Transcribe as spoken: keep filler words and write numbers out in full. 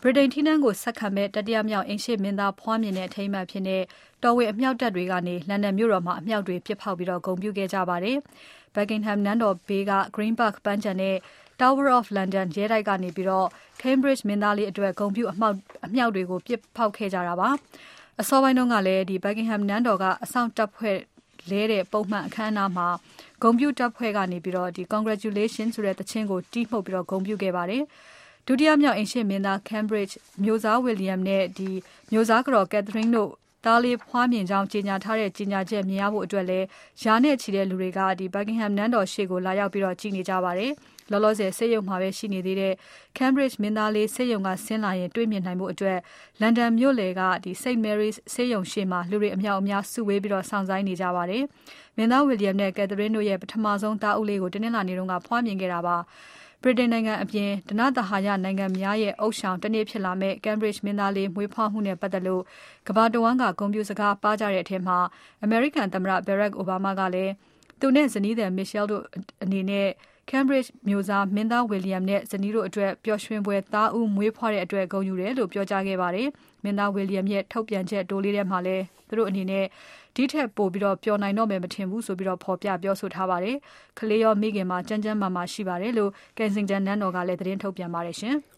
ဗြိတိန်ထီးနန်းကိုဆက်ခံမဲ့တတိယမြောက်အိမ်ရှေ့မင်းသားဖွားမြင်တဲ့အထိမ်းအမှတ်အဖြစ်တော်ဝင်အမြောက်တပ်တွေကနေလန်ဒန်မြို့တော်မှာအမြောက်တွေပစ်ဖောက်ပြီးဂုဏ်ပြုခဲ့ကြပါတယ်။ Buckingham နန်းတော်ဘေးက Green Park ပန်းခြံနဲ့ Tower of London ရဲတိုက်ကနေပြီးတော့ Cambridge မင်းသားလေးအတွက်ဂုဏ်ပြုအမြောက်အမြောက်တွေကိုပစ်ဖောက်ခဲ့ကြတာပါ။ အစောပိုင်းတုန်းကလည်းဒီ Buckingham နန်းတော်ကအစောင့်တပ်ဖွဲ့လဲတဲ့ပုံမှန်အခမ်းအနားမှာဂုဏ်ပြုတပ်ဖွဲ့ကနေပြီးတော့ဒီ Congratulations ဆိုတဲ့သချင်းကိုတီးမှုတ်ပြီးတော့ဂုဏ်ပြုခဲ့ပါတယ်။ ဒုတိယမြောက်အိမ်ရှေ့မင်းသား Cambridge မျိုးစား William နဲ့ဒီမျိုးစားကတော် Catherine တို့သားလေးဖွားမြင်ကြောင်းကြေညာထားတဲ့ကြေညာချက်မြင်ရဖို့အတွက်လည်းရာနဲ့ချီတဲ့လူတွေကဒီ Buckingham နန်းတော်ရှေ့ကိုလာရောက်ပြီးတော့ကြည်နေကြပါတယ်။ လောလောဆယ်ဆေးရုံမှာပဲရှိနေသေးတဲ့ Cambridge မင်းသားလေးဆေးရုံကဆင်းလာရင်တွေ့မြင်နိုင်ဖို့အတွက်လန်ဒန်မြို့လယ်ကဒီ St Mary's ဆေးရုံရှေ့မှာလူတွေအမြောက်အများစုဝေးပြီးတော့စောင့်ဆိုင်းနေကြပါတယ်။ မင်းသား William နဲ့ Catherine တို့ရဲ့ပထမဆုံးသားဦးလေးကိုတနင်္လာနေ့ကဖွားမြင်ခဲ့တာပါ။ ဗြိတိန်နိုင်ငံအပြင်ဓနသဟာယနိုင်ငံများရဲ့ဥသျှောင်တနေ့ဖြစ်လာမယ့် Cambridge မင်းသားလေးမွေးဖွားမှုနဲ့ပတ်သက်လို့ကမ္ဘာတဝန်းကဂုဏ်ပြုစကားပါးကြတဲ့အထဲမှာအမေရိကန်သမ္မတ Barack Obama ကလည်းသူနဲ့ဇနီးသည် Michelle တို့အနေနဲ့ Cambridge မျိုးစားမင်းသား William နဲ့ဇနီးတို့အတွက်ပျော်ရွှင်ဖွယ်သားဦးမွေးဖွားတဲ့အတွက်ဂုဏ်ယူတယ်လို့ပြောကြားခဲ့ပါတယ်။ မင်းသား William ရဲ့ထုတ်ပြန်ချက်တိုလေးထဲမှာလည်းသူတို့အနေနဲ့ဒီထက်ပိုပြီးတော့ပျော်နိုင်တော့မယ်မထင်ဘူးဆိုပြီးတော့ဖော်ပြပြောဆိုထားပါတယ်။ ကလေးရောမိခင်ပါကျန်းကျန်းမာမာရှိပါတယ်လို့ Kensington နန်းတော်ကလည်းသတင်းထုတ်ပြန်ပါတယ်ရှင်။